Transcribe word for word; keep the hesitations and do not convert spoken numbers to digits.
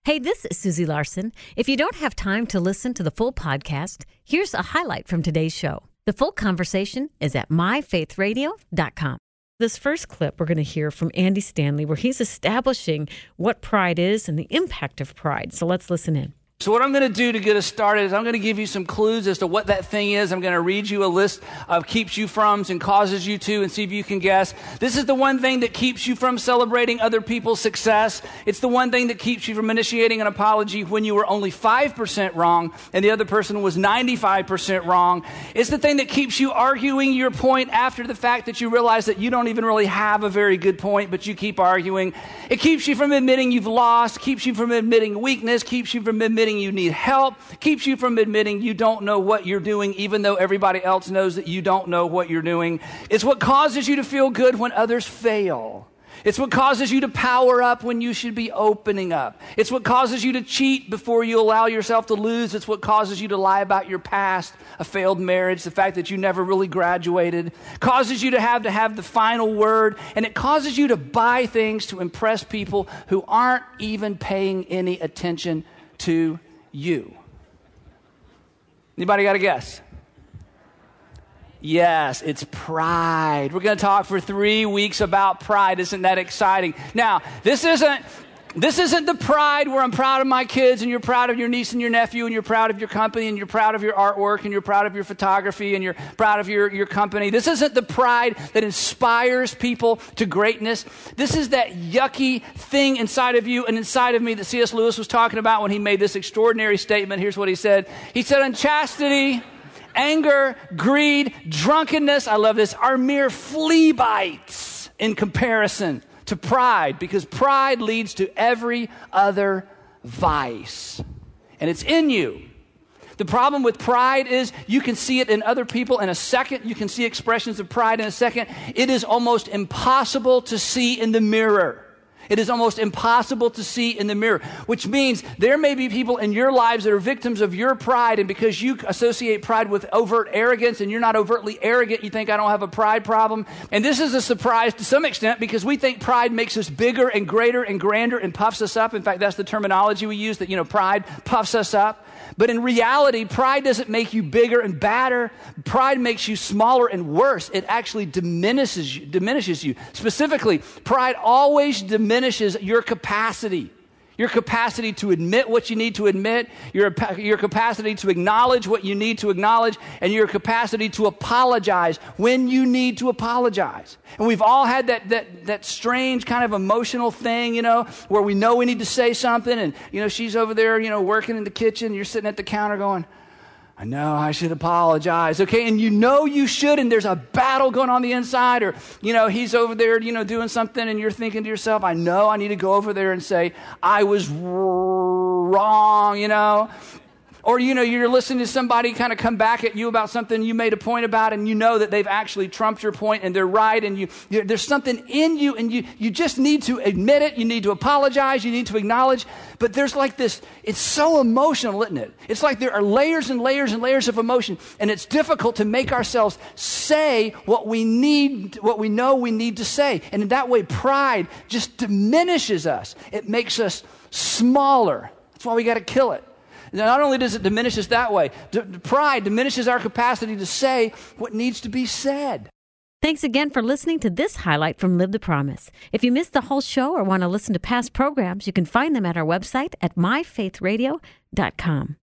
Hey, this is Susie Larson. If you don't have time to listen to the full podcast, here's a highlight from today's show. The full conversation is at my faith radio dot com. This first clip we're going to hear from Andy Stanley, where he's establishing what pride is and the impact of pride. So let's listen in. So what I'm going to do to get us started is I'm going to give you some clues as to what that thing is. I'm going to read you a list of keeps you froms and causes you to, and see if you can guess. This is the one thing that keeps you from celebrating other people's success. It's the one thing that keeps you from initiating an apology when you were only five percent wrong and the other person was ninety-five percent wrong. It's the thing that keeps you arguing your point after the fact that you realize that you don't even really have a very good point, but you keep arguing. It keeps you from admitting you've lost, keeps you from admitting weakness, keeps you from admitting you need help, keeps you from admitting you don't know what you're doing, even though everybody else knows that you don't know what you're doing. It's what causes you to feel good when others fail. It's what causes you to power up when you should be opening up. It's what causes you to cheat before you allow yourself to lose. It's what causes you to lie about your past, a failed marriage, the fact that you never really graduated, causes you to have to have the final word, and it causes you to buy things to impress people who aren't even paying any attention to you. Anybody got a guess? Yes, it's pride. We're going to talk for three weeks about pride. Isn't that exciting? Now, this isn't this isn't the pride where I'm proud of my kids and you're proud of your niece and your nephew and you're proud of your company and you're proud of your artwork and you're proud of your photography and you're proud of your, your company. This isn't the pride that inspires people to greatness. This is that yucky thing inside of you and inside of me that C S Lewis was talking about when he made this extraordinary statement. Here's what he said. He said, unchastity, anger, greed, drunkenness, I love this, are mere flea bites in comparison to pride, because pride leads to every other vice. And it's in you. The problem with pride is you can see it in other people in a second. You can see expressions of pride in a second. It is almost impossible to see in the mirror. It is almost impossible to see in the mirror, which means there may be people in your lives that are victims of your pride, and because you associate pride with overt arrogance and you're not overtly arrogant, you think I don't have a pride problem. And this is a surprise to some extent because we think pride makes us bigger and greater and grander and puffs us up. In fact, that's the terminology we use, that, you know, pride puffs us up. But in reality, pride doesn't make you bigger and badder. Pride makes you smaller and worse. It actually diminishes you, diminishes you. Specifically, pride always diminishes your capacity. Your capacity to admit what you need to admit, your, your capacity to acknowledge what you need to acknowledge, and your capacity to apologize when you need to apologize. And we've all had that that that strange kind of emotional thing, you know, where we know we need to say something, and, you know, she's over there, you know, working in the kitchen, you're sitting at the counter going, I know I should apologize, okay? And you know you should, and there's a battle going on the inside, or, you know, he's over there, you know, doing something, and you're thinking to yourself, I know I need to go over there and say, I was wrong, you know? Or, you know, you're listening to somebody kind of come back at you about something you made a point about, and you know that they've actually trumped your point and they're right, and you, you there's something in you, and you, you just need to admit it, you need to apologize, you need to acknowledge, but there's like this, it's so emotional, isn't it? It's like there are layers and layers and layers of emotion, and it's difficult to make ourselves say what we need, what we know we need to say, and in that way, pride just diminishes us. It makes us smaller. That's why we got to kill it. Not only does it diminish us that way, d- pride diminishes our capacity to say what needs to be said. Thanks again for listening to this highlight from Live the Promise. If you missed the whole show or want to listen to past programs, you can find them at our website at my faith radio dot com.